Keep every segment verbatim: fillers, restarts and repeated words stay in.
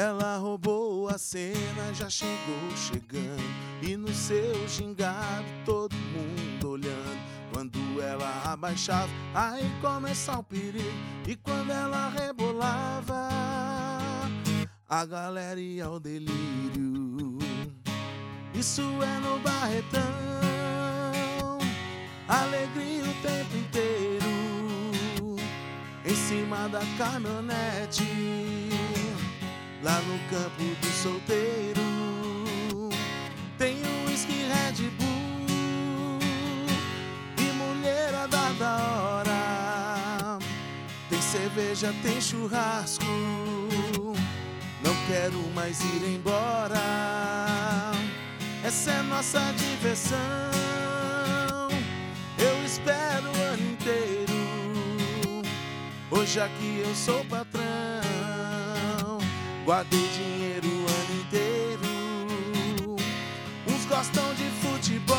Ela roubou a cena, já chegou chegando, e no seu gingado todo mundo olhando. Quando ela abaixava, aí começava o perigo, e quando ela rebolava, a galera ia ao delírio. Isso é no Barretão, alegria o tempo inteiro, em cima da caminhonete, lá no campo do solteiro. Tem um whisky Red Bull e mulherada da hora. Tem cerveja, tem churrasco, não quero mais ir embora. Essa é nossa diversão, eu espero o ano inteiro. Hoje aqui eu sou patrão, guardei dinheiro o ano inteiro. Uns gostam de futebol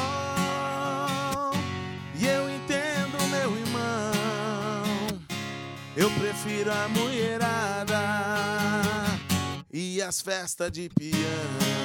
e eu entendo, meu irmão. Eu prefiro a mulherada e as festas de peão.